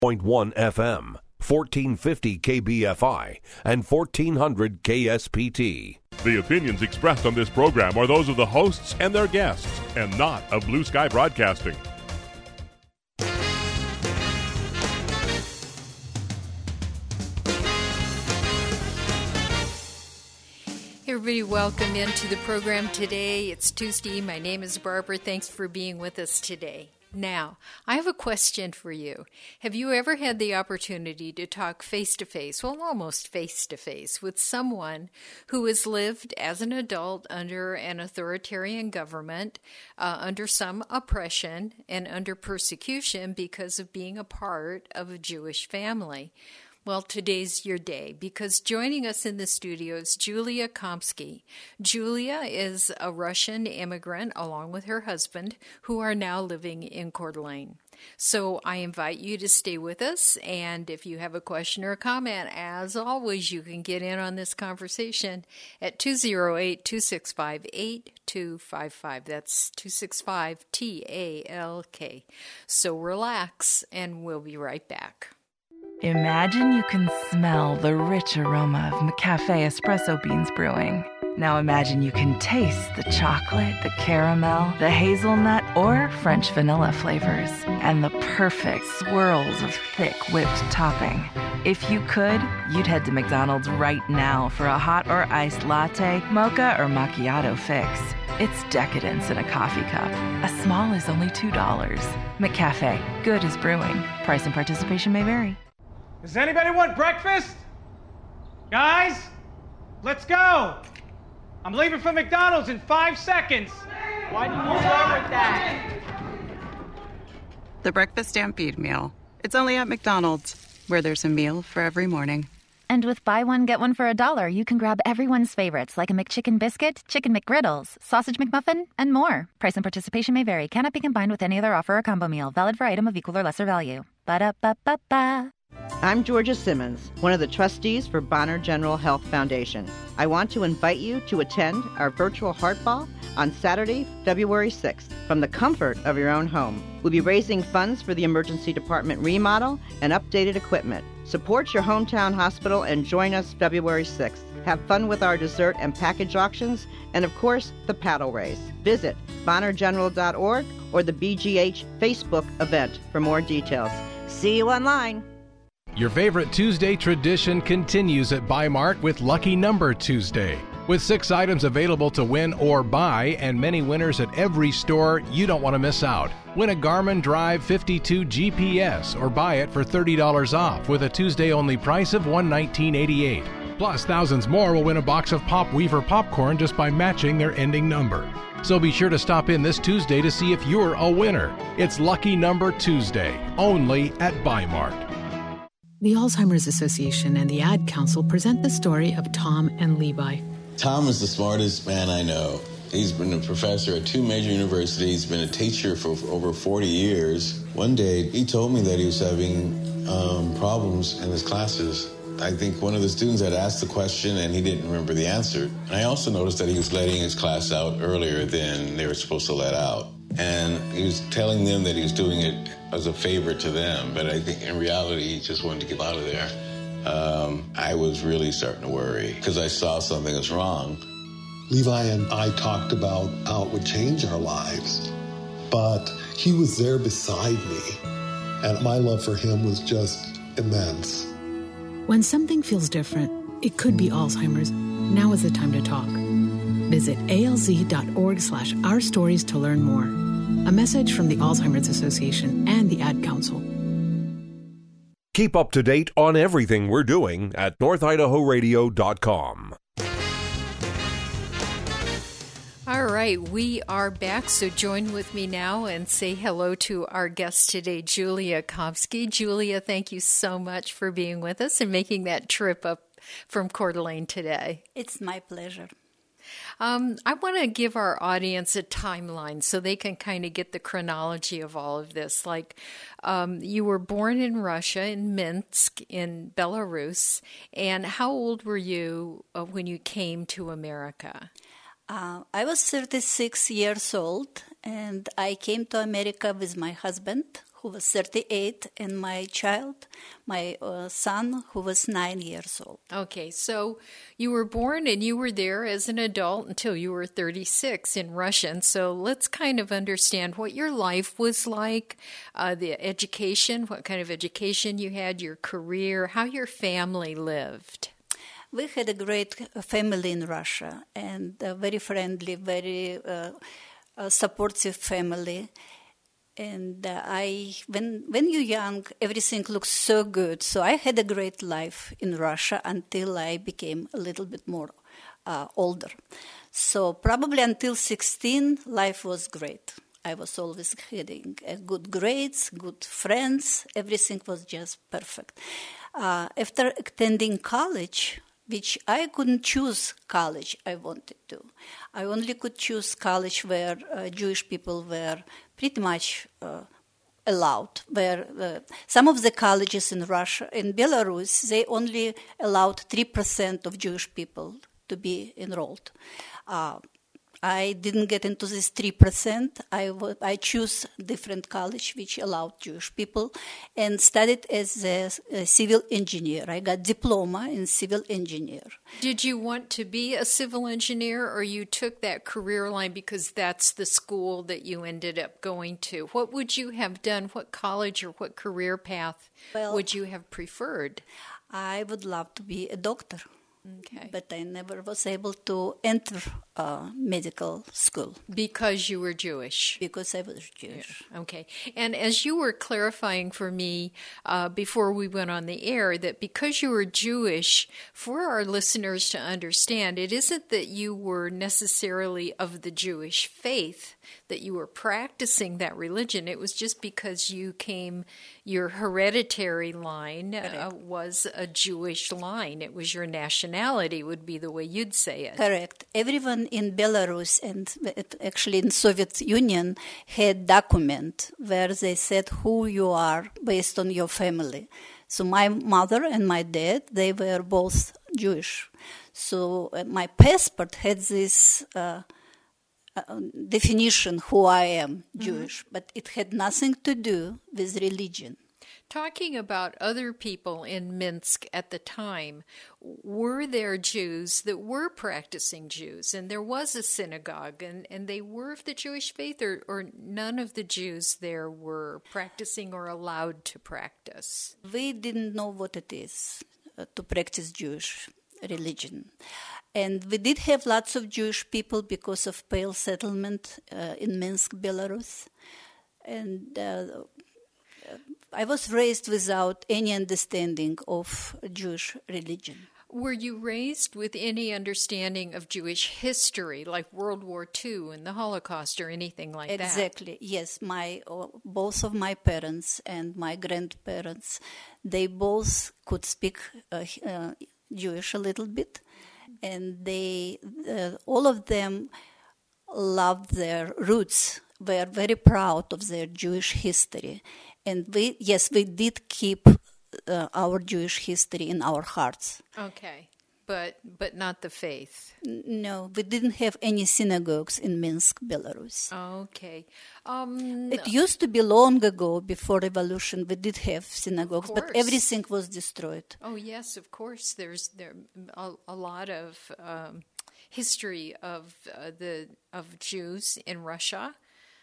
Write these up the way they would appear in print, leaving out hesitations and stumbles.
FM, 1450 KBFI, and 1400 KSPT. The opinions expressed on this program are those of the hosts and their guests, and not of Blue Sky Broadcasting. Everybody, welcome into the program today. It's Tuesday. My name is Barbara. Thanks for being with us today. Now, I have a question for you. Have you ever had the opportunity to talk face-to-face, well, almost face-to-face, with someone who has lived as an adult under an authoritarian government, under some oppression, and under persecution because of being a part of a Jewish family? Well, today's your day, because joining us in the studio is Julia Komsky. Julia is a Russian immigrant, along with her husband, who are now living in Coeur d'Alene. So I invite you to stay with us, and if you have a question or a comment, as always, you can get in on this conversation at 208-265-8255. That's 265-TALK. So relax, and we'll be right back. Imagine you can smell the rich aroma of McCafe espresso beans brewing. Now imagine you can taste the chocolate, the caramel, the hazelnut, or French vanilla flavors, and the perfect swirls of thick whipped topping. If you could, you'd head to McDonald's right now for a hot or iced latte, mocha, or macchiato fix. It's decadence in a coffee cup. A small is only $2. McCafe. Good as brewing. Price and participation may vary. Does anybody want breakfast? Guys, let's go. I'm leaving for McDonald's in 5 seconds. Why didn't you start with that? The Breakfast Stampede Meal. It's only at McDonald's, where there's a meal for every morning. And with buy one, get one for $1, you can grab everyone's favorites like a McChicken biscuit, Chicken McGriddles, Sausage McMuffin, and more. Price and participation may vary. Cannot be combined with any other offer or combo meal. Valid for item of equal or lesser value. Ba-da-ba-ba-ba. I'm Georgia Simmons, one of the trustees for Bonner General Health Foundation. I want to invite you to attend our virtual Heart Ball on Saturday, February 6th, from the comfort of your own home. We'll be raising funds for the emergency department remodel and updated equipment. Support your hometown hospital and join us February 6th. Have fun with our dessert and package auctions, and of course, the paddle race. Visit bonnergeneral.org or the BGH Facebook event for more details. See you online. Your favorite Tuesday tradition continues at Buy Mart with Lucky Number Tuesday. With 6 items available to win or buy and many winners at every store, you don't want to miss out. Win a Garmin Drive 52 GPS or buy it for $30 off with a Tuesday-only price of $119.88. Plus, thousands more will win a box of Pop Weaver popcorn just by matching their ending number. So be sure to stop in this Tuesday to see if you're a winner. It's Lucky Number Tuesday, only at Buy Mart. The Alzheimer's Association and the Ad Council present the story of Tom and Levi. Tom is the smartest man I know. He's been a professor at 2 major universities, been a teacher for over 40 years. One day, he told me that he was having problems in his classes. I think one of the students had asked the question and he didn't remember the answer. And I also noticed that he was letting his class out earlier than they were supposed to let out. And he was telling them that he was doing it as a favor to them, but I think in reality he just wanted to get out of there. I was really starting to worry because I saw something was wrong. Levi and I talked about how it would change our lives, but he was there beside me, and my love for him was just immense. When something feels different, it could be Alzheimer's. Now is the time to talk. Visit alz.org/ourstories to learn more. A message from the Alzheimer's Association and the Ad Council. Keep up to date on everything we're doing at northidahoradio.com. All right, we are back, so join with me now and say hello to our guest today, Julia Komsky. Julia, thank you so much for being with us and making that trip up from Coeur d'Alene today. It's my pleasure. I want to give our audience a timeline so they can kind of get the chronology of all of this. Like, you were born in Russia, in Minsk, in Belarus, and how old were you when you came to America? I was 36 years old, and I came to America with my husband, who was 38, and my child, my son, who was 9 years old. Okay, so you were born and you were there as an adult until you were 36 in Russia. And so let's kind of understand what your life was like, the education, what kind of education you had, your career, how your family lived. We had a great family in Russia, and a very friendly, very supportive family. And when you're young, everything looks so good. So I had a great life in Russia until I became a little bit more older. So probably until 16, life was great. I was always having good grades, good friends. Everything was just perfect. After attending college, which I couldn't choose college I wanted to. I only could choose college where Jewish people were pretty much allowed. Where some of the colleges in Russia, in Belarus, they only allowed 3% of Jewish people to be enrolled. I didn't get into this 3%. I chose different college which allowed Jewish people and studied as a civil engineer. I got diploma in civil engineer. Did you want to be a civil engineer, or you took that career line because that's the school that you ended up going to? What would you have done? What college or what career path would you have preferred? I would love to be a doctor. Okay. But I never was able to enter medical school. Because you were Jewish? Because I was Jewish. Yeah. Okay. And as you were clarifying for me before we went on the air, that because you were Jewish, for our listeners to understand, it isn't that you were necessarily of the Jewish faith, that you were practicing that religion. It was just because your hereditary line was a Jewish line. It was your nationality, would be the way you'd say it. Correct. Everyone in Belarus and actually in Soviet Union had document where they said who you are based on your family. So my mother and my dad, they were both Jewish. So my passport had this definition who I am, Jewish, but it had nothing to do with religion. Talking about other people in Minsk at the time, were there Jews that were practicing Jews? And there was a synagogue, and they were of the Jewish faith, or none of the Jews there were practicing or allowed to practice? We didn't know what it is to practice Jewish religion. And we did have lots of Jewish people because of Pale settlement in Minsk, Belarus. And I was raised without any understanding of Jewish religion. Were you raised with any understanding of Jewish history, like World War II and the Holocaust or anything like that? Exactly, yes. Both of my parents and my grandparents, they both could speak Jewish a little bit. And they, all of them loved their roots, were very proud of their Jewish history. And we did keep our Jewish history in our hearts. Okay, but not the faith. No, we didn't have any synagogues in Minsk, Belarus. Okay. It used to be long ago, before revolution, we did have synagogues, but everything was destroyed. Oh yes, of course. There's a lot of history of Jews in Russia.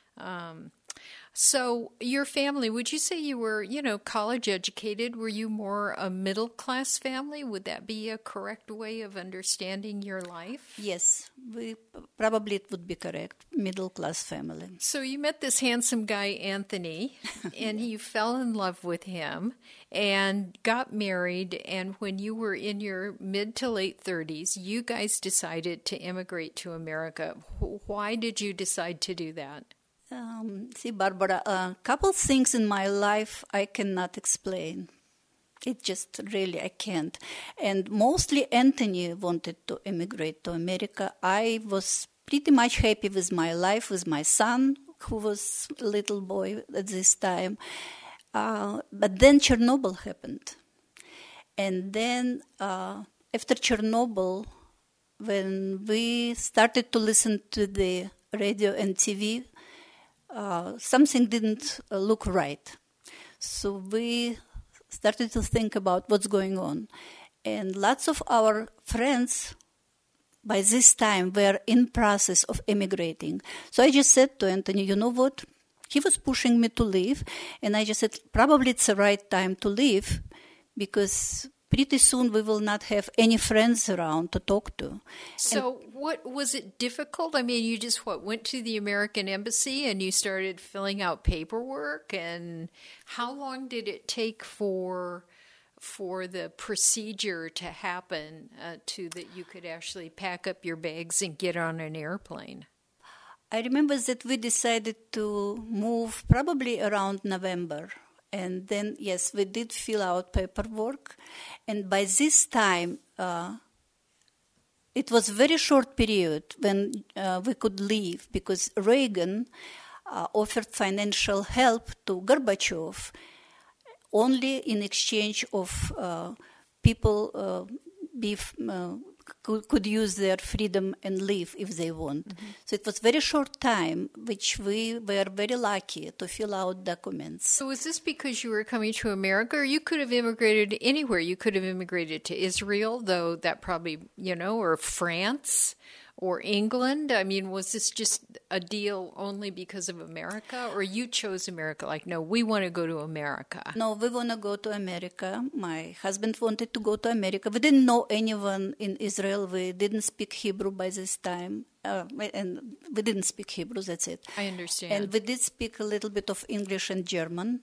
So your family, would you say you were, college educated? Were you more a middle-class family? Would that be a correct way of understanding your life? Yes, probably it would be correct. Middle-class family. So you met this handsome guy, Anthony, and you fell in love with him and got married. And when you were in your mid to late 30s, you guys decided to immigrate to America. Why did you decide to do that? See, Barbara, a couple things in my life I cannot explain. It just really, I can't. And mostly Anthony wanted to immigrate to America. I was pretty much happy with my life, with my son, who was a little boy at this time. But then Chernobyl happened. And then after Chernobyl, when we started to listen to the radio and TV, something didn't look right. So we started to think about what's going on. And lots of our friends by this time were in process of emigrating. So I just said to Anthony, you know what? He was pushing me to leave. And I just said, probably it's the right time to leave because pretty soon we will not have any friends around to talk to. So what was it difficult? I mean, you just went to the American Embassy and you started filling out paperwork, and how long did it take for the procedure to happen to that you could actually pack up your bags and get on an airplane? I remember that we decided to move probably around November. And then, yes, we did fill out paperwork. And by this time, it was a very short period when we could leave because Reagan offered financial help to Gorbachev only in exchange of people could use their freedom and leave if they want. Mm-hmm. So it was very short time, which we were very lucky to fill out documents. So was this because you were coming to America, or you could have immigrated anywhere? You could have immigrated to Israel, though that probably, or France or England. I mean, was this just a deal only because of America, or you chose America? Like, no, we want to go to America. No, we want to go to America. My husband wanted to go to America. We didn't know anyone in Israel. We didn't speak Hebrew by this time. And we didn't speak Hebrew, that's it. I understand. And we did speak a little bit of English and German.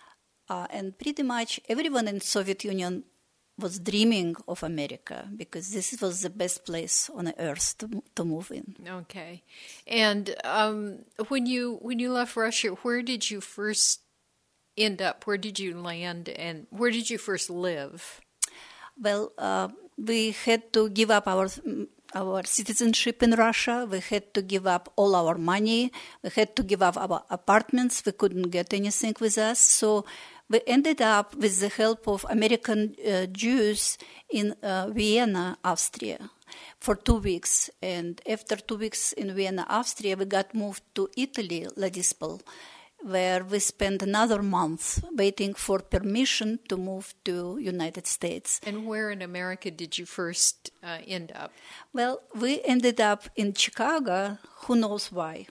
And pretty much everyone in Soviet Union was dreaming of America because this was the best place on the earth to move in. Okay. And when you left Russia, where did you first end up? Where did you land, and where did you first live? Well, we had to give up our citizenship in Russia. We had to give up all our money. We had to give up our apartments. We couldn't get anything with us. So we ended up with the help of American Jews in Vienna, Austria, for 2 weeks. And after 2 weeks in Vienna, Austria, we got moved to Italy, Ladispol, where we spent another month waiting for permission to move to United States. And where in America did you first end up? Well, we ended up in Chicago. Who knows why?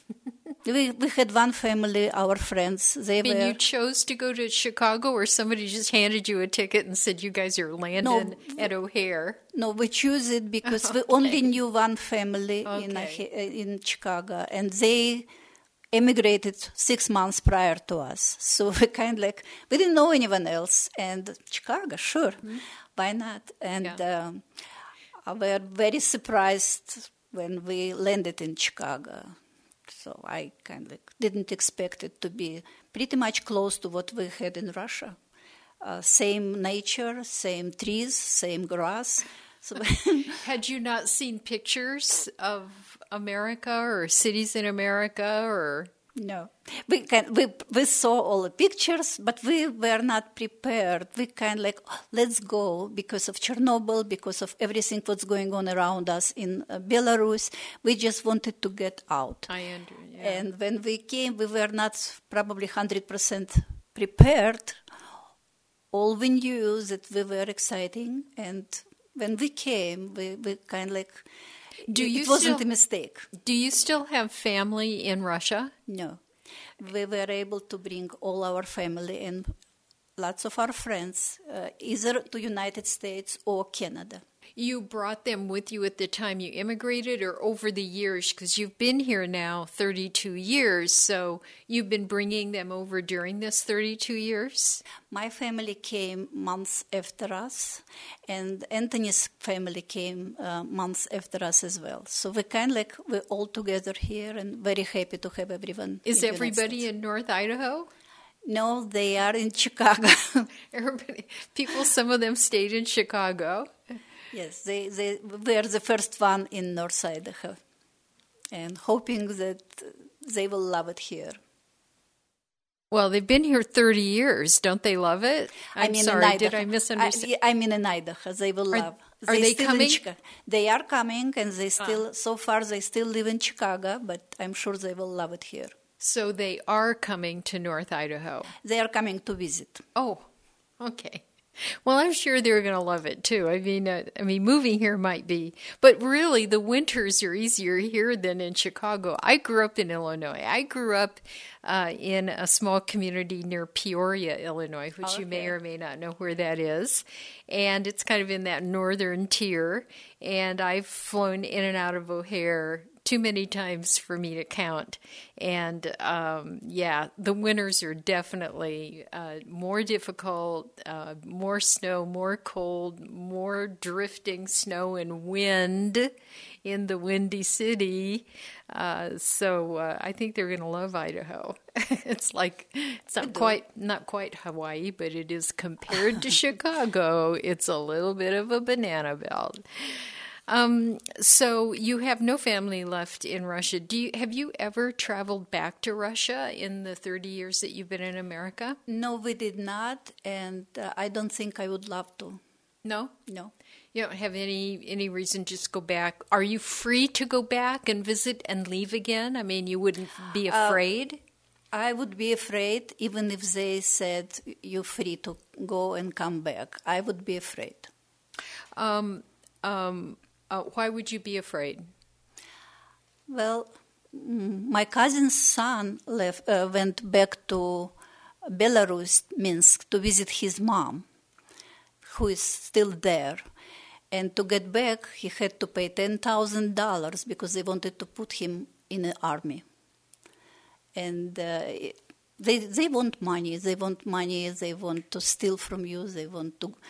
We had one family, our friends. You chose to go to Chicago, or somebody just handed you a ticket and said you guys are landing at O'Hare? No, we chose it because we only knew one family in Chicago, and they emigrated 6 months prior to us. So we we didn't know anyone else. And Chicago, sure, why not? And we were very surprised when we landed in Chicago. So I didn't expect it to be pretty much close to what we had in Russia. Same nature, same trees, same grass. So had you not seen pictures of America or cities in America, or? No. We saw all the pictures, but we were not prepared. We let's go because of Chernobyl, because of everything that's going on around us in Belarus. We just wanted to get out. I understand. Yeah. And when we came, we were not probably 100% prepared. All we knew that we were exciting, and when we came, we it wasn't a mistake. Do you still have family in Russia? No. We were able to bring all our family and lots of our friends either to United States or Canada. You brought them with you at the time you immigrated, or over the years? Because you've been here now 32 years, so you've been bringing them over during this 32 years? My family came months after us, and Anthony's family came months after us as well. So we're all together here and very happy to have everyone. Is everybody in North Idaho? No, they are in Chicago. Some of them stayed in Chicago. Yes, they were the first one in North Idaho, and hoping that they will love it here. Well, they've been here 30 years. Don't they love it? I'm sorry, did I misunderstand? I mean in Idaho. They will love. Are they coming? They are coming, and they still, so far, they still live in Chicago, but I'm sure they will love it here. So they are coming to North Idaho. They are coming to visit. Oh, okay. Well, I'm sure they're going to love it too. I mean, moving here might be, but really the winters are easier here than in Chicago. I grew up in Illinois. I grew up in a small community near Peoria, Illinois, which you may or may not know where that is. And it's kind of in that northern tier. And I've flown in and out of O'Hare too many times for me to count. And the winters are definitely more difficult, more snow, more cold, more drifting snow and wind in the Windy City. So I think they're going to love Idaho. It's not quite Hawaii, but it is compared to Chicago. It's a little bit of a banana belt. So you have no family left in Russia. Have you ever traveled back to Russia in the 30 years that you've been in America? No, we did not, and I don't think I would love to. No? No. You don't have any reason to just go back? Are you free to go back and visit and leave again? I mean, you wouldn't be afraid? I would be afraid even if they said you're free to go and come back. I would be afraid. Why would you be afraid? Well, my cousin's son went back to Belarus, Minsk, to visit his mom, who is still there. And to get back, he had to pay $10,000 because they wanted to put him in the army. And they want money. They want money. They want to steal from you. They want to...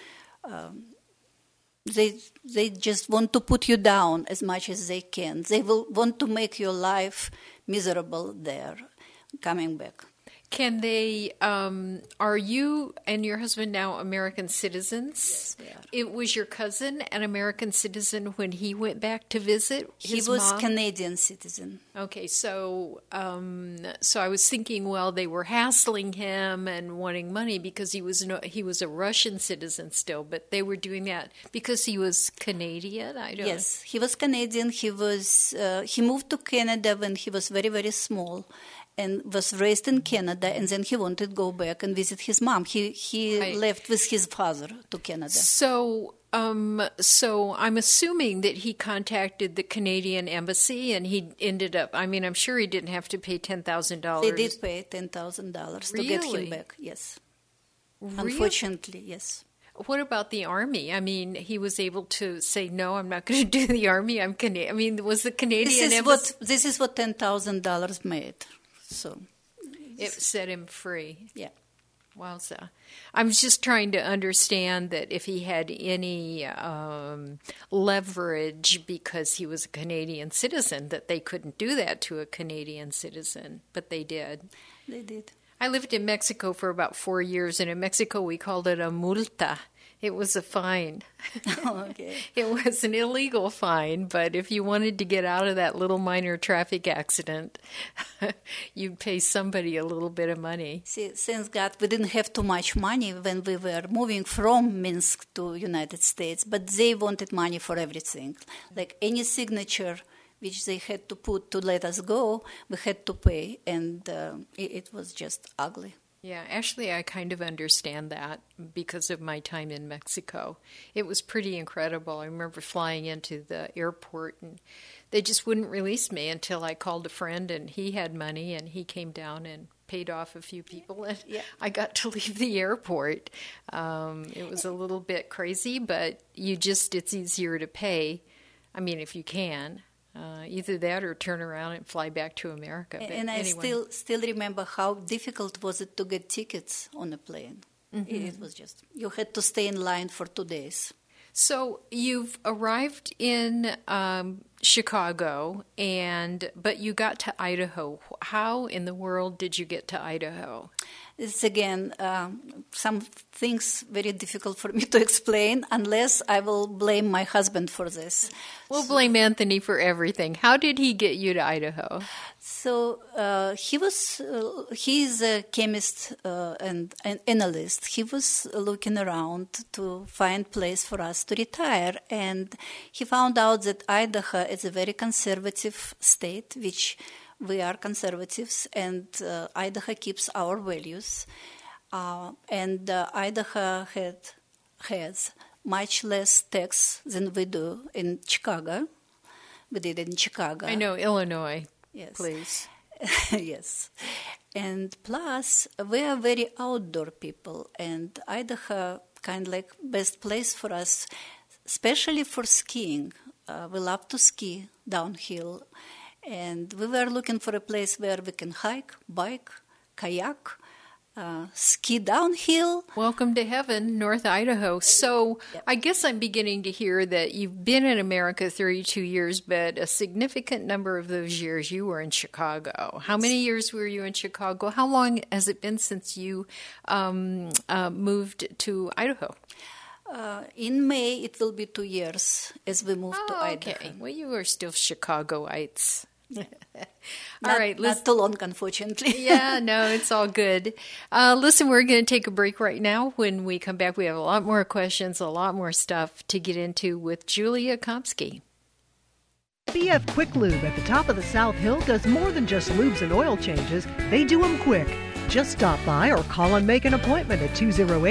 They just want to put you down as much as they can. They will want to make your life miserable there, coming back. Can they, are you and your husband now American citizens? Yes, we are. It was your cousin an American citizen when he went back to visit his mom? He was mom? Canadian citizen. Okay, so I was thinking, well, they were hassling him and wanting money because he was a Russian citizen still, but they were doing that because he was Canadian. Yes, he was Canadian. He moved to Canada when he was very, very small, and was raised in Canada, and then he wanted to go back and visit his mom. He left with his father to Canada. So I'm assuming that he contacted the Canadian embassy, and he ended up, I'm sure he didn't have to pay $10,000. They did pay $10,000 to get him back, yes. Really? Unfortunately, yes. What about the Army? He was able to say, no, I'm not going to do the Army. I'm Canadian. Was the Canadian embassy... This is what $10,000 made. So it set him free. Yeah. Wowza. I'm just trying to understand that if he had any leverage because he was a Canadian citizen, that they couldn't do that to a Canadian citizen, but they did. They did. I lived in Mexico for about 4 years, and in Mexico we called it a multa. It was a fine. Oh, okay. It was an illegal fine, but if you wanted to get out of that little minor traffic accident, you'd pay somebody a little bit of money. See, thank God we didn't have too much money when we were moving from Minsk to United States, but they wanted money for everything. Like any signature which they had to put to let us go, we had to pay, and it was just ugly. Yeah, actually, I kind of understand that because of my time in Mexico. It was pretty incredible. I remember flying into the airport, and they just wouldn't release me until I called a friend, and he had money, and he came down and paid off a few people, and I got to leave the airport. It was a little bit crazy, but it's easier to pay, if you can. Either that or turn around and fly back to America. But and I still remember how difficult was it to get tickets on a plane. Mm-hmm. It was just, you had to stay in line for 2 days. So you've arrived in Chicago, but you got to Idaho. How in the world did you get to Idaho? It's again some things very difficult for me to explain unless I will blame my husband for this. We'll blame Anthony for everything. How did he get you to Idaho? So he's a chemist and an analyst. He was looking around to find place for us to retire, and he found out that Idaho is a very conservative state, which we are conservatives, and Idaho keeps our values. And Idaho has much less tax than we do in Chicago. We did in Chicago. I know, Illinois. Yes. Please. Yes. And plus, we are very outdoor people, and Idaho kind of like best place for us, especially for skiing. We love to ski downhill, and we were looking for a place where we can hike, bike, kayak, ski downhill. Welcome to heaven, North Idaho. So I guess I'm beginning to hear that you've been in America 32 years, but a significant number of those years you were in Chicago. How many years were you in Chicago? How long has it been since you moved to Idaho? In May, it will be 2 years as we moved to Idaho. Okay. Well, you are still Chicagoites. All right, not too long, unfortunately. Yeah, no, it's all good. Listen, we're going to take a break right now. When we come back, we have a lot more questions, a lot more stuff to get into with Julia Komsky. BF Quick Lube at the top of the South Hill does more than just lubes and oil changes. They do them quick. Just stop by or call and make an appointment at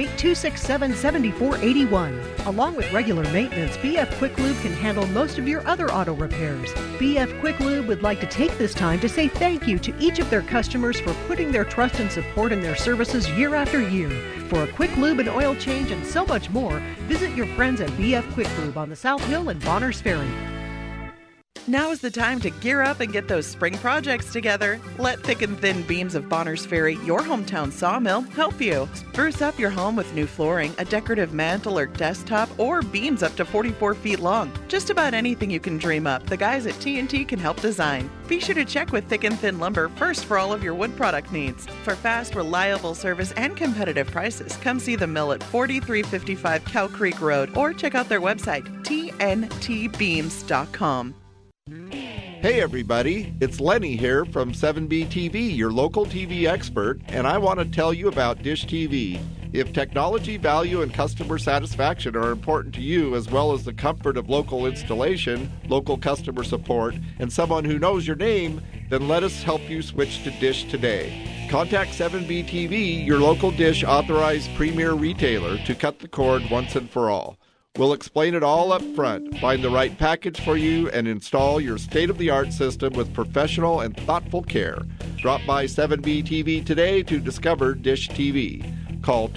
208-267-7481. Along with regular maintenance, BF Quick Lube can handle most of your other auto repairs. BF Quick Lube would like to take this time to say thank you to each of their customers for putting their trust and support in their services year after year. For a quick lube and oil change and so much more, visit your friends at BF Quick Lube on the South Hill and Bonners Ferry. Now is the time to gear up and get those spring projects together. Let Thick and Thin Beams of Bonners Ferry, your hometown sawmill, help you. Spruce up your home with new flooring, a decorative mantle or desktop, or beams up to 44 feet long. Just about anything you can dream up, the guys at T&T can help design. Be sure to check with Thick and Thin Lumber first for all of your wood product needs. For fast, reliable service and competitive prices, come see the mill at 4355 Cow Creek Road or check out their website, tntbeams.com. Hey everybody, it's Lenny here from 7B TV, your local TV expert, and I want to tell you about Dish TV. If technology, value, and customer satisfaction are important to you, as well as the comfort of local installation, local customer support, and someone who knows your name, then let us help you switch to Dish today. Contact 7B TV, your local Dish authorized premier retailer, to cut the cord once and for all. We'll explain it all up front, find the right package for you, and install your state-of-the-art system with professional and thoughtful care. Drop by 7B TV today to discover Dish TV. Call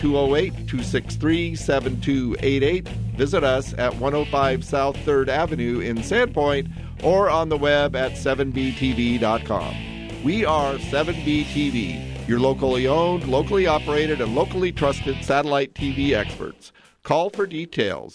208-263-7288. Visit us at 105 South 3rd Avenue in Sandpoint or on the web at 7btv.com. We are 7B TV, your locally owned, locally operated, and locally trusted satellite TV experts. Call for details,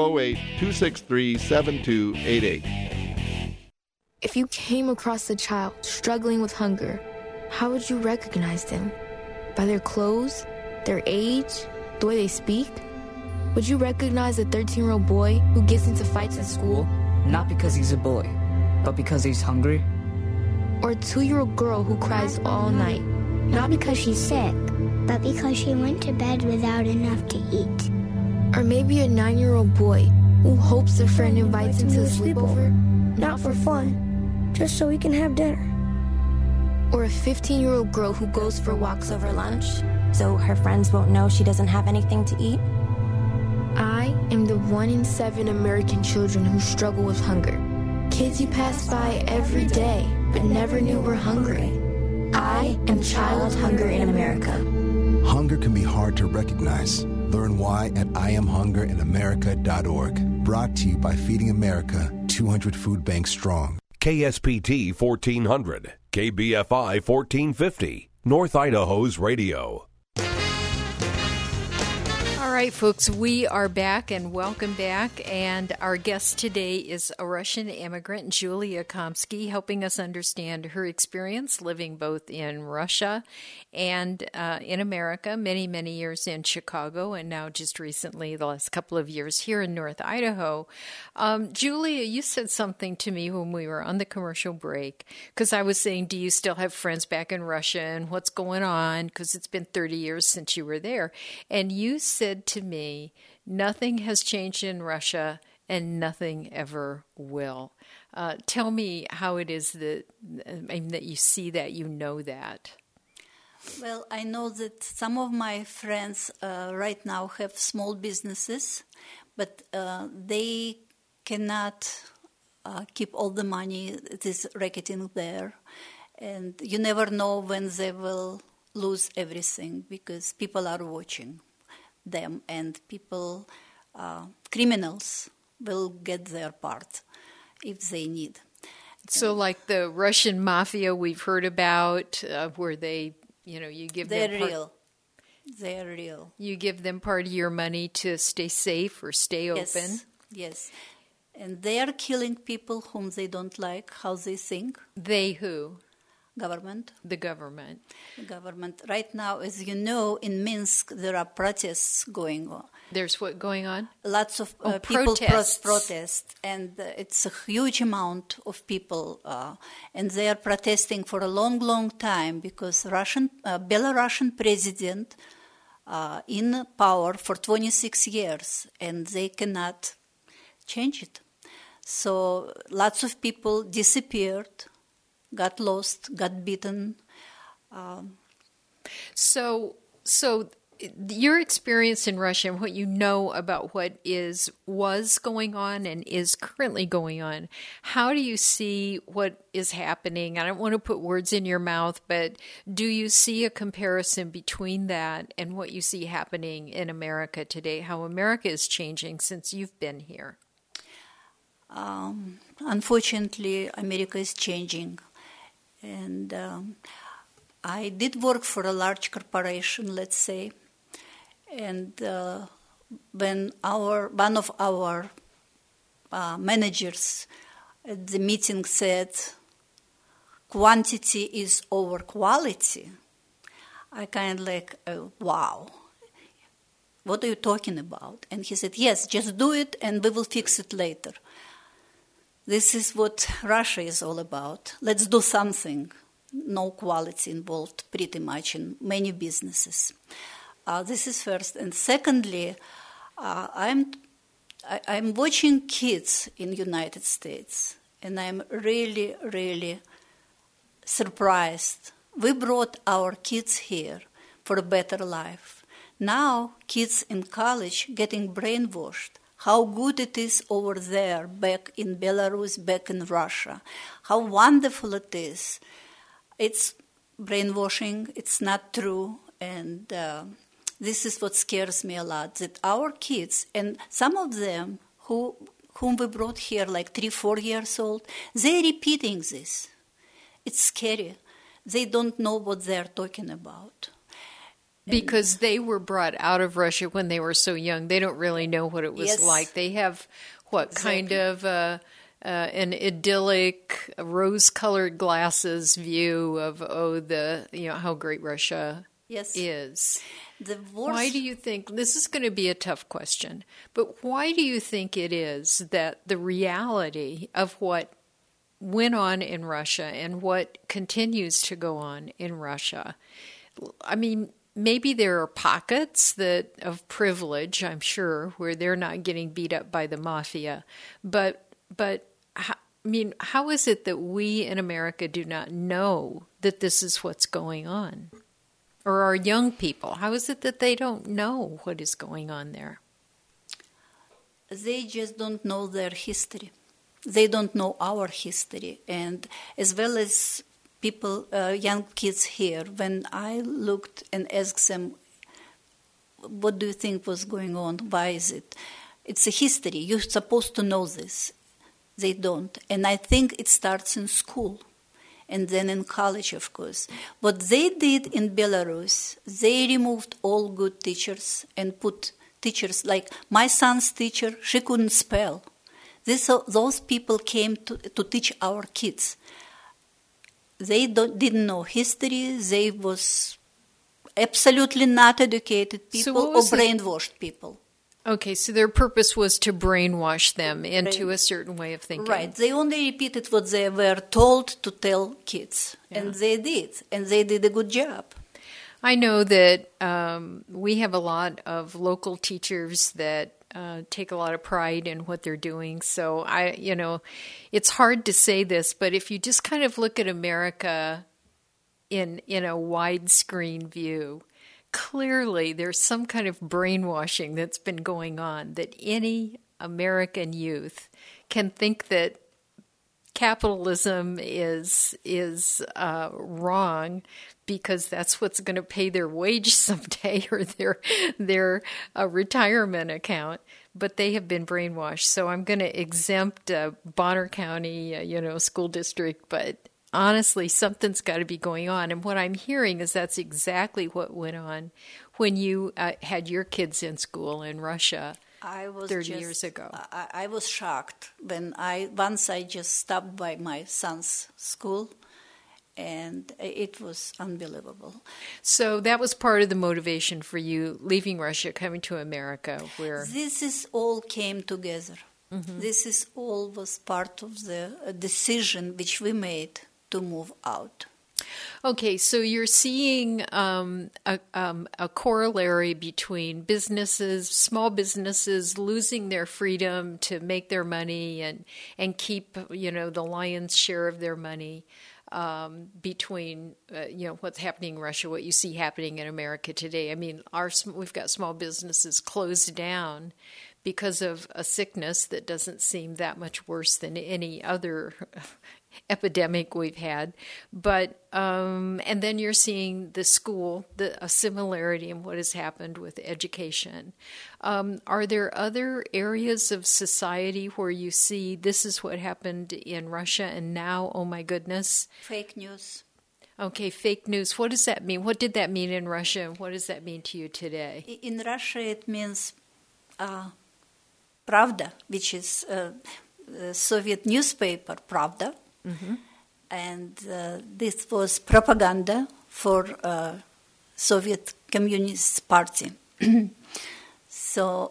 208-263-7288. If you came across a child struggling with hunger, how would you recognize them? By their clothes, their age, the way they speak? Would you recognize a 13-year-old boy who gets into fights at school? Not because he's a boy, but because he's hungry. Or a 2-year-old girl who cries all night? Not because she's sick, but because she went to bed without enough to eat. Or maybe a 9-year-old boy who hopes a friend invites him to a sleepover. Not for fun, just so we can have dinner. Or a 15-year-old girl who goes for walks over lunch, so her friends won't know she doesn't have anything to eat. I am the 1 in 7 American children who struggle with hunger. Kids you pass by every day, but never knew were hungry. I am child hunger in America. Hunger can be hard to recognize. Learn why at IamHungerinAmerica.org. Brought to you by Feeding America, 200 Food Banks Strong. KSPT 1400, KBFI 1450, North Idaho's radio. All right, folks, we are back and welcome back. And our guest today is a Russian immigrant, Julia Komsky, helping us understand her experience living both in Russia and in America, many, many years in Chicago, and now just recently, the last couple of years here in North Idaho. Julia, you said something to me when we were on the commercial break, because I was saying, do you still have friends back in Russia and what's going on? Because it's been 30 years since you were there. And you said to me, nothing has changed in Russia and nothing ever will. Tell me how it is that you see that, you know that. Well, I know that some of my friends right now have small businesses, but they cannot keep all the money that is racketing there. And you never know when they will lose everything because people are watching them and people, criminals, will get their part if they need. So like the Russian mafia we've heard about where they, you give them... They're real. They're real. You give them part of your money to stay safe or stay open. Yes. And they are killing people whom they don't like, how they think. They who? Government. The government. The government. Right now, as you know, in Minsk, there are protests going on. There's what going on? Lots of people protest, and it's a huge amount of people, and they are protesting for a long, long time because Belarusian president in power for 26 years, and they cannot change it. So lots of people disappeared, got lost, got beaten. So your experience in Russia and what you know about what was going on and is currently going on, how do you see what is happening? I don't want to put words in your mouth, but do you see a comparison between that and what you see happening in America today, how America is changing since you've been here? Unfortunately, America is changing. And I did work for a large corporation, let's say. And when one of our managers at the meeting said, quantity is over quality, I kind of like, wow, what are you talking about? And he said, yes, just do it and we will fix it later. This is what Russia is all about. Let's do something. No quality involved pretty much in many businesses. This is first. And secondly, I'm watching kids in the United States, and I'm really, really surprised. We brought our kids here for a better life. Now kids in college getting brainwashed. How good it is over there, back in Belarus, back in Russia. How wonderful it is. It's brainwashing, it's not true, and this is what scares me a lot, that our kids, and some of them whom we brought here like 3-4 years old, they're repeating this. It's scary. They don't know what they're talking about. Because they were brought out of Russia when they were so young. They don't really know what it was like. They have, kind of an idyllic, rose-colored glasses view of, how great Russia is. Why do you think, this is going to be a tough question, but why do you think it is that the reality of what went on in Russia and what continues to go on in Russia, maybe there are pockets of privilege, I'm sure, where they're not getting beat up by the mafia. But how is it that we in America do not know that this is what's going on? Or our young people, how is it that they don't know what is going on there? They just don't know their history. They don't know our history. And as well as people, young kids here, when I looked and asked them, what do you think was going on? Why is it? It's a history. You're supposed to know this. They don't. And I think it starts in school and then in college, of course. What they did in Belarus, they removed all good teachers and put teachers, like my son's teacher, she couldn't spell. Those people came to teach our kids. They didn't know history. They was absolutely not educated people or brainwashed people. Okay, so their purpose was to brainwash them into a certain way of thinking. Right. They only repeated what they were told to tell kids. Yeah. And they did. And they did a good job. I know that we have a lot of local teachers that take a lot of pride in what they're doing. So it's hard to say this, but if you just kind of look at America in a widescreen view, clearly there's some kind of brainwashing that's been going on, that any American youth can think that capitalism is wrong because that's what's going to pay their wage someday or their retirement account. But they have been brainwashed. So I'm going to exempt Bonner County, school district. But honestly, something's got to be going on. And what I'm hearing is that's exactly what went on when you had your kids in school in Russia 30 years ago. I was shocked when once I just stopped by my son's school, and it was unbelievable. So that was part of the motivation for you leaving Russia, coming to America, where this is all came together. Mm-hmm. This is all was part of the decision which we made to move out. Okay, so you're seeing a corollary between businesses, small businesses losing their freedom to make their money and keep the lion's share of their money, between what's happening in Russia, what you see happening in America today. I mean, we've got small businesses closed down because of a sickness that doesn't seem that much worse than any other epidemic we've had, but and then you're seeing the school, a similarity in what has happened with education. Are there other areas of society where you see this is what happened in Russia and now, oh my goodness? Fake news. Okay, fake news. What does that mean? What did that mean in Russia, and what does that mean to you today? In Russia, it means Pravda, which is Soviet newspaper, Pravda. Mm-hmm. And this was propaganda for Soviet Communist Party. So,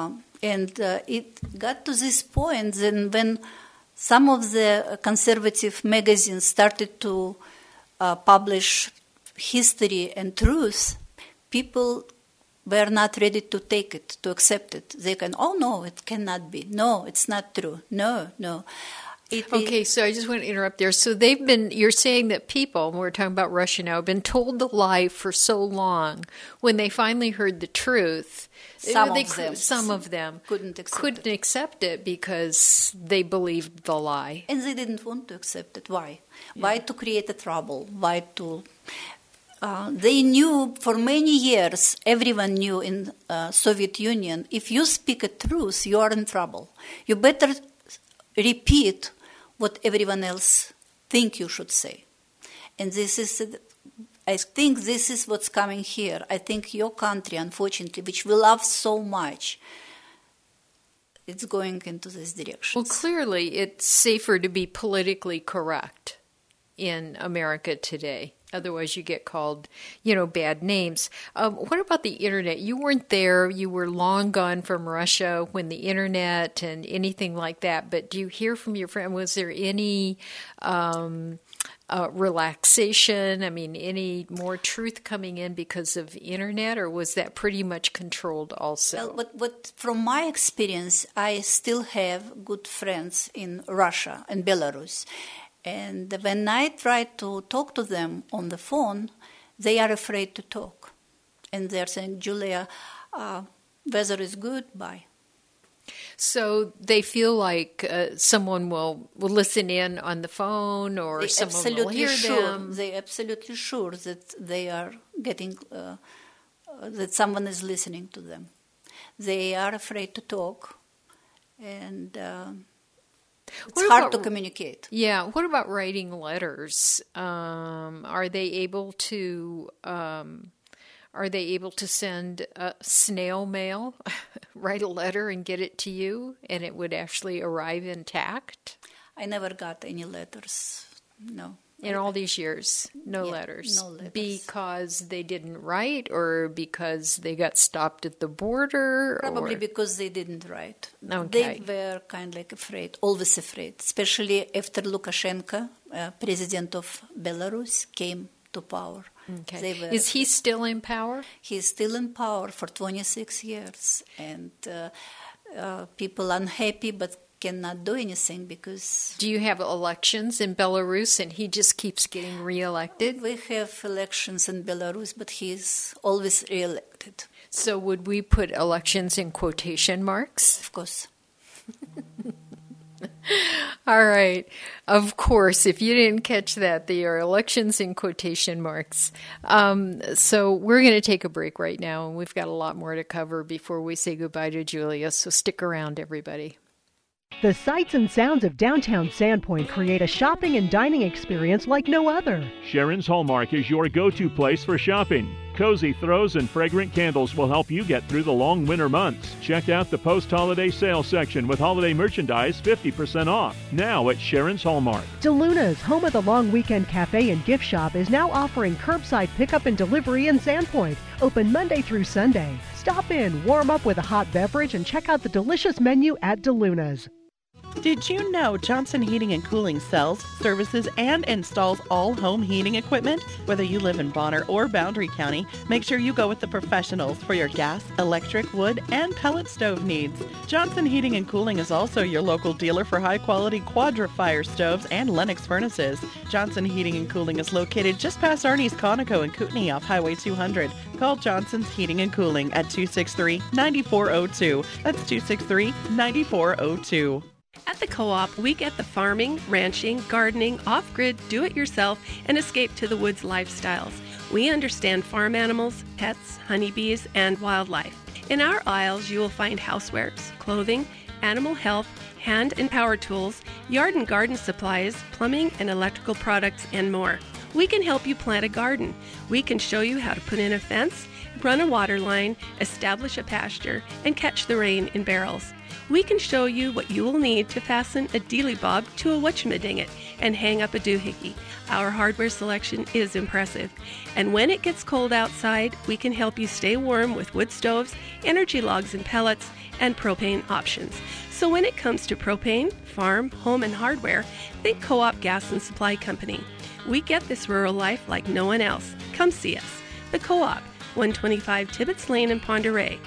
it got to this point then when some of the conservative magazines started to publish history and truth, people were not ready to take it, to accept it. They can, oh no, it cannot be. No, it's not true. No. Okay, so I just want to interrupt there. So you're saying that people, and we're talking about Russia now, have been told the lie for so long. When they finally heard the truth, some of them couldn't accept it because they believed the lie. And they didn't want to accept it. Why? Yeah. Why to create a trouble? Why to... they knew for many years, everyone knew in Soviet Union, if you speak a truth, you are in trouble. You better repeat what everyone else think you should say. And I think this is what's coming here. I think your country, unfortunately, which we love so much, it's going into this direction. Well, clearly it's safer to be politically correct in America today. Otherwise, you get called, bad names. What about the Internet? You weren't there. You were long gone from Russia when the Internet and anything like that. But do you hear from your friend? Was there any relaxation? I mean, any more truth coming in because of Internet, or was that pretty much controlled also? Well, but from my experience, I still have good friends in Russia and Belarus. And when I try to talk to them on the phone, they are afraid to talk. And they're saying, Julia, weather is good, bye. So they feel like someone will listen in on the phone, or someone will hear them. They're absolutely sure that they are getting, that someone is listening to them. They are afraid to talk, and... it's hard to communicate. Yeah. What about writing letters? Are they able to send snail mail, write a letter and get it to you, and it would actually arrive intact? I never got any letters. No. In all these years, no letters. No letters. Because they didn't write, or because they got stopped at the border? Probably because they didn't write. Okay. They were kind of like afraid, always afraid, especially after Lukashenko, president of Belarus, came to power. Okay. Is he still in power? He's still in power for 26 years. And people unhappy but cannot do anything because... Do you have elections in Belarus and he just keeps getting reelected? We have elections in Belarus, but he's always reelected. So would we put elections in quotation marks? Of course. All right. Of course, if you didn't catch that, they are elections in quotation marks. So we're going to take a break right now, and we've got a lot more to cover before we say goodbye to Julia. So stick around, everybody. The sights and sounds of downtown Sandpoint create a shopping and dining experience like no other. Sharon's Hallmark is your go-to place for shopping. Cozy throws and fragrant candles will help you get through the long winter months. Check out the post-holiday sale section with holiday merchandise 50% off, now at Sharon's Hallmark. DeLuna's, home of the long weekend cafe and gift shop, is now offering curbside pickup and delivery in Sandpoint, open Monday through Sunday. Stop in, warm up with a hot beverage, and check out the delicious menu at DeLuna's. Did you know Johnson Heating and Cooling sells, services, and installs all home heating equipment? Whether you live in Bonner or Boundary County, make sure you go with the professionals for your gas, electric, wood, and pellet stove needs. Johnson Heating and Cooling is also your local dealer for high-quality Quadra-Fire stoves and Lennox furnaces. Johnson Heating and Cooling is located just past Arnie's Conoco in Kootenai off Highway 200. Call Johnson's Heating and Cooling at 263-9402. That's 263-9402. At the Co-op, we get the farming, ranching, gardening, off-grid, do-it-yourself, and escape to the woods lifestyles. We understand farm animals, pets, honeybees, and wildlife. In our aisles, you will find housewares, clothing, animal health, hand and power tools, yard and garden supplies, plumbing and electrical products, and more. We can help you plant a garden. We can show you how to put in a fence, run a water line, establish a pasture, and catch the rain in barrels. We can show you what you will need to fasten a dealy bob to a whatchamadiggit and hang up a doohickey. Our hardware selection is impressive. And when it gets cold outside, we can help you stay warm with wood stoves, energy logs and pellets, and propane options. So when it comes to propane, farm, home, and hardware, think Co-op Gas and Supply Company. We get this rural life like no one else. Come see us. The Co-op, 125 Tibbetts Lane in Ponderay,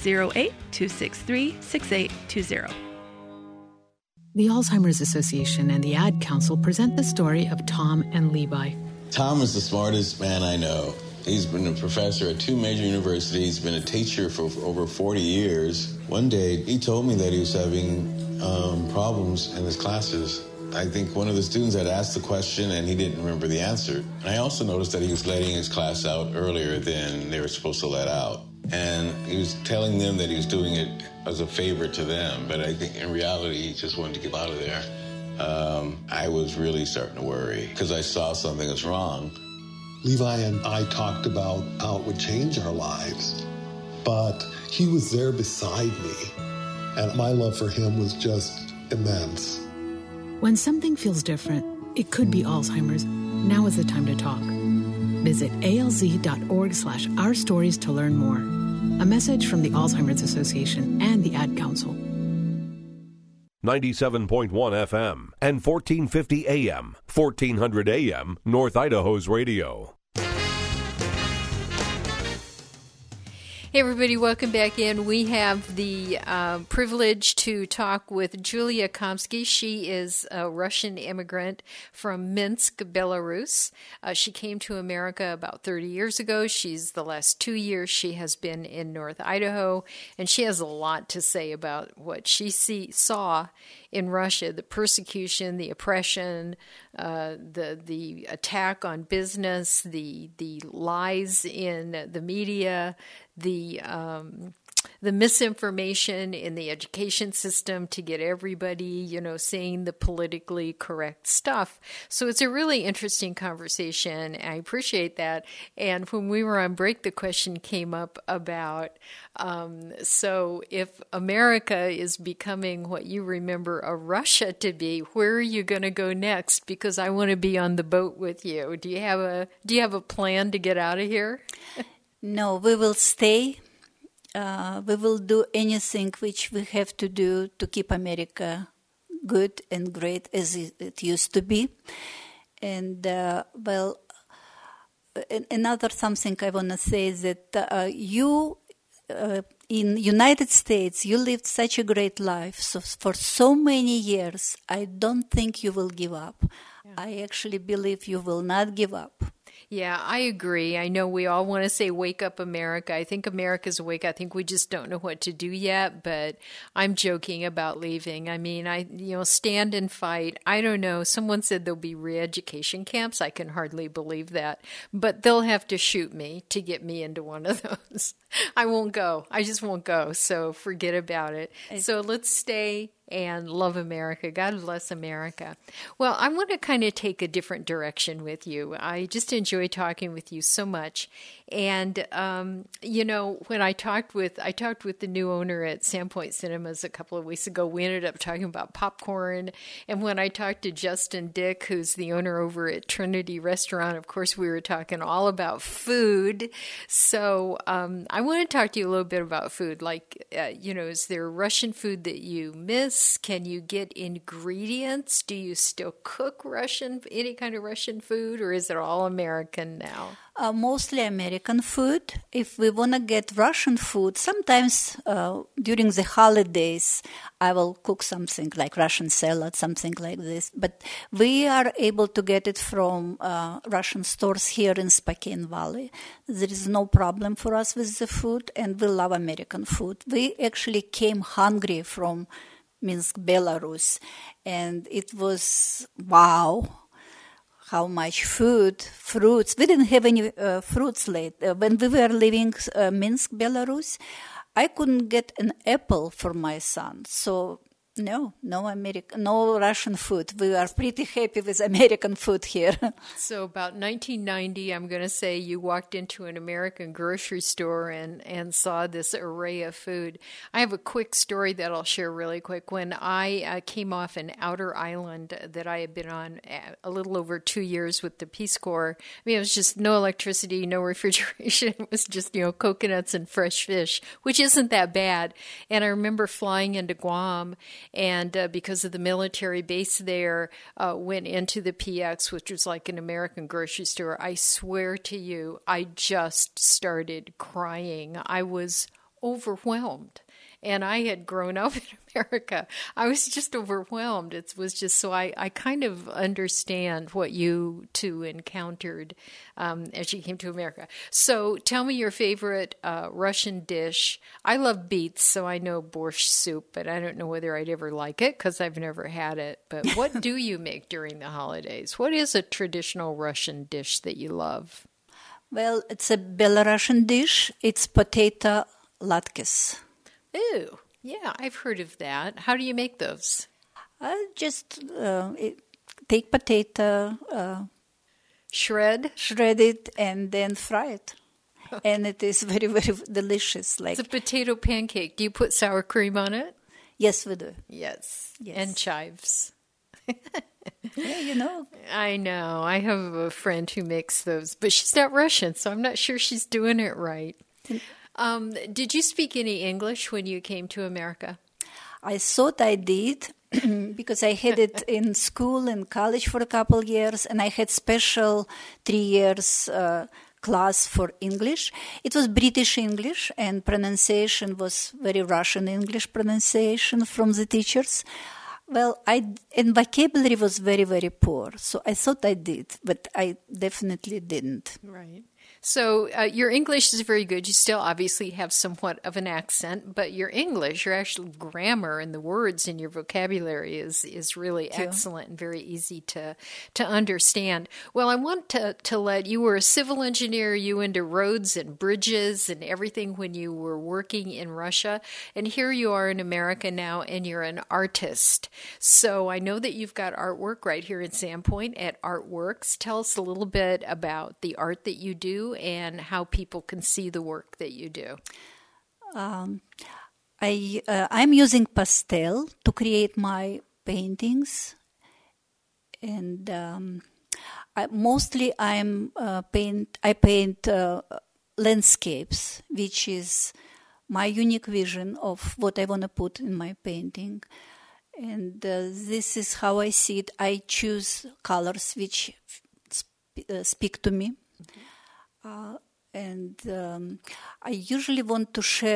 208-263-6820. The Alzheimer's Association and the Ad Council present the story of Tom and Levi. Tom is the smartest man I know. He's been a professor at 2 major universities, been a teacher for over 40 years. One day, he told me that he was having problems in his classes. I think one of the students had asked the question and he didn't remember the answer. And I also noticed that he was letting his class out earlier than they were supposed to let out. And he was telling them that he was doing it as a favor to them, but I think in reality he just wanted to get out of there. I was really starting to worry because I saw something was wrong. Levi and I talked about how it would change our lives, but he was there beside me, and my love for him was just immense. When something feels different, it could be Alzheimer's. Now is the time to talk. Visit alz.org/ourstories to learn more. A message from the Alzheimer's Association and the Ad Council. 97.1 FM and 1450 AM, 1400 AM, North Idaho's radio. Hey everybody, welcome back in. We have the privilege to talk with Julia Komsky. She is a Russian immigrant from Minsk, Belarus. She came to America about 30 years ago. The last 2 years she has been in North Idaho, and she has a lot to say about what she saw in Russia, the persecution, the oppression, the attack on business, the lies in the media, the misinformation in the education system to get everybody, saying the politically correct stuff. So it's a really interesting conversation. I appreciate that. And when we were on break, the question came up about, so if America is becoming what you remember a Russia to be, where are you going to go next? Because I want to be on the boat with you. Do you have a plan to get out of here? No, we will stay. We will do anything which we have to do to keep America good and great as it used to be. And, another something I want to say is that you in United States, you lived such a great life. So for so many years, I don't think you will give up. Yeah. I actually believe you will not give up. Yeah, I agree. I know we all want to say, wake up, America. I think America's awake. I think we just don't know what to do yet, but I'm joking about leaving. I mean, stand and fight. I don't know. Someone said there'll be re-education camps. I can hardly believe that, but they'll have to shoot me to get me into one of those. I won't go. I just won't go. So forget about it. So let's stay and love America. God bless America. Well, I want to kind of take a different direction with you. I just enjoy talking with you so much. And, when I talked with the new owner at Sandpoint Cinemas a couple of weeks ago, we ended up talking about popcorn. And when I talked to Justin Dick, who's the owner over at Trinity Restaurant, of course, we were talking all about food. So I want to talk to you a little bit about food. Like, is there Russian food that you miss? Can you get ingredients? Do you still cook any kind of Russian food, or is it all American now? Mostly American food. If we want to get Russian food, sometimes during the holidays, I will cook something like Russian salad, something like this. But we are able to get it from Russian stores here in Spokane Valley. There is no problem for us with the food, and we love American food. We actually came hungry from Minsk, Belarus, and it was wow. How much food, fruits. We didn't have any fruits late. When we were leaving Minsk, Belarus, I couldn't get an apple for my son. So no Russian food. We are pretty happy with American food here. So about 1990, I'm going to say you walked into an American grocery store and saw this array of food. I have a quick story that I'll share really quick. When I came off an outer island that I had been on a little over 2 years with the Peace Corps, I mean, it was just no electricity, no refrigeration. It was just, coconuts and fresh fish, which isn't that bad. And I remember flying into Guam, and because of the military base there, went into the PX, which was like an American grocery store. I swear to you, I just started crying. I was overwhelmed. And I had grown up in America. I was just overwhelmed. It was just so I kind of understand what you two encountered as you came to America. So tell me your favorite Russian dish. I love beets, so I know borscht soup, but I don't know whether I'd ever like it because I've never had it. But what do you make during the holidays? What is a traditional Russian dish that you love? Well, it's a Belarusian dish. It's potato latkes. Ooh, yeah, I've heard of that. How do you make those? Just take potato, shred it, and then fry it. Okay. And it is very, very delicious. It's a potato pancake. Do you put sour cream on it? Yes, we do. Yes. And chives. Yeah, I know. I have a friend who makes those, but she's not Russian, so I'm not sure she's doing it right. Did you speak any English when you came to America? I thought I did because I had it in school and college for a couple of years, and I had special 3 years class for English. It was British English, and pronunciation was very Russian English pronunciation from the teachers. Well, and vocabulary was very, very poor, so I thought I did, but I definitely didn't. Right. So your English is very good. You still obviously have somewhat of an accent, but your English, your actual grammar and the words in your vocabulary is really excellent and very easy to understand. Well, I want to let you were a civil engineer, you into roads and bridges and everything when you were working in Russia, and here you are in America now, and you're an artist. So I know that you've got artwork right here in Sandpoint at Artworks. Tell us a little bit about the art that you do and how people can see the work that you do. I'm using pastel to create my paintings, and I paint landscapes, which is my unique vision of what I want to put in my painting. And this is how I see it. I choose colors which speak to me. Mm-hmm. I usually want to share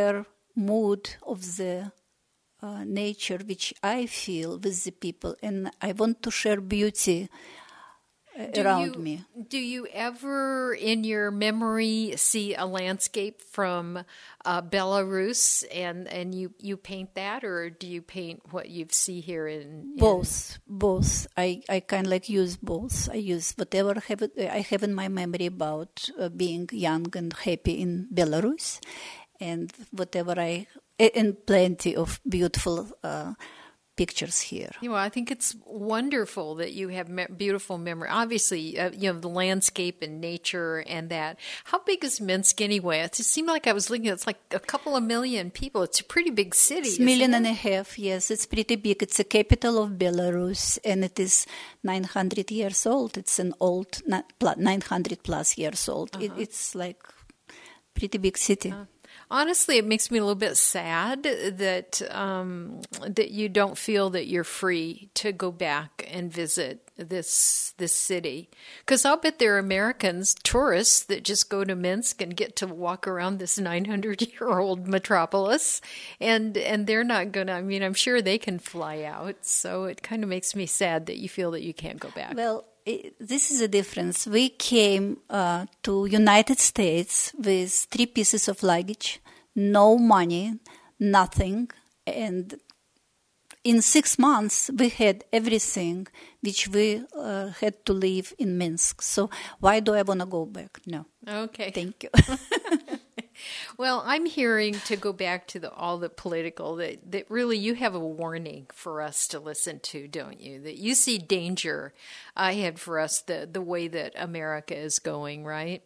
mood of the nature which I feel with the people, and I want to share beauty around me. Do you ever, in your memory, see a landscape from Belarus and you paint that, or do you paint what you see here in both? I kind of like use both. I use whatever I have in my memory about being young and happy in Belarus, and whatever and plenty of beautiful pictures here. I think it's wonderful that you have beautiful memory. Obviously, the landscape and nature and that. How big is Minsk anyway? It seemed like I was looking, it's like a couple of million people. It's a pretty big city. It's 1.5 million, yes. It's pretty big. It's the capital of Belarus, and it is 900 years old. It's an old, 900 plus years old. It's like pretty big city. Honestly, it makes me a little bit sad that that you don't feel that you're free to go back and visit this city. Because I'll bet there are Americans, tourists, that just go to Minsk and get to walk around this 900-year-old metropolis, and they're not going to, I'm sure they can fly out. So it kind of makes me sad that you feel that you can't go back. Well, this is a difference. We came to United States with 3 pieces of luggage, no money, nothing, and in 6 months we had everything which we had to leave in Minsk. So why do I want to go back? No. Okay. Thank you. Well, I'm hearing, to go back to all the political, that really you have a warning for us to listen to, don't you? That you see danger ahead for us, the way that America is going, right?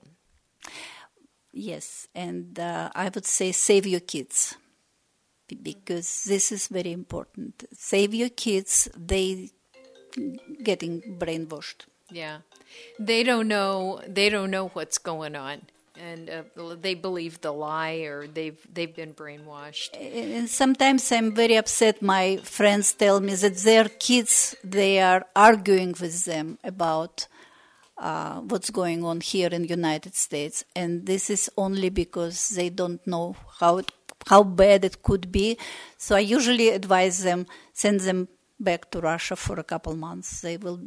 Yes, and I would say save your kids, because this is very important. Save your kids, they getting brainwashed. Yeah. They don't know what's going on. And they believe the lie, or they've been brainwashed. And sometimes I'm very upset. My friends tell me that their kids, they are arguing with them about what's going on here in the United States. And this is only because they don't know how bad it could be. So I usually advise them, send them back to Russia for a couple months. They will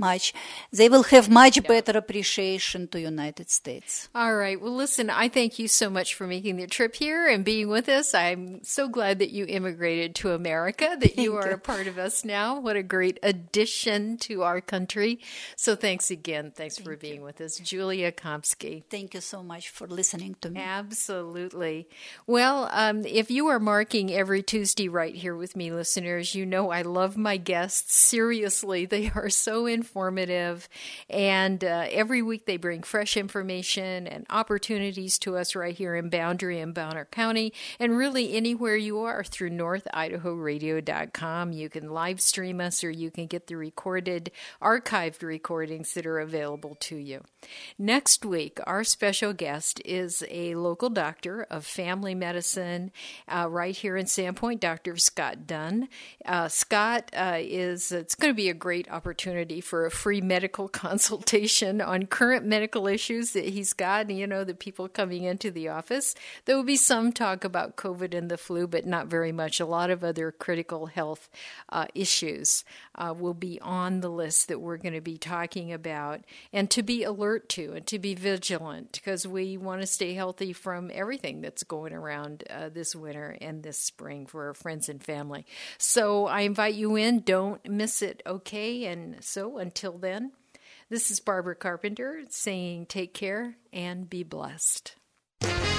have much better appreciation to United States. All right. Well, listen, I thank you so much for making the trip here and being with us. I'm so glad that you immigrated to America, that you are a part of us now. What a great addition to our country. So thanks again. Thanks for being with us. Julia Komsky. Thank you so much for listening to me. Absolutely. Well, if you are marking every Tuesday right here with me, listeners, you know I love my guests. Seriously, they are so informative, and every week they bring fresh information and opportunities to us right here in Boundary and Bonner County, and really anywhere you are through NorthIdahoRadio.com. You can live stream us, or you can get the recorded, archived recordings that are available to you. Next week, our special guest is a local doctor of family medicine right here in Sandpoint, Dr. Scott Dunn. Scott it's going to be a great opportunity for a free medical consultation on current medical issues that he's got, the people coming into the office. There will be some talk about COVID and the flu, but not very much. A lot of other critical health issues will be on the list that we're going to be talking about, and to be alert to and to be vigilant, because we want to stay healthy from everything that's going around this winter and this spring for our friends and family. So I invite you in. Don't miss it, okay? And so until then, this is Barbara Carpenter saying take care and be blessed.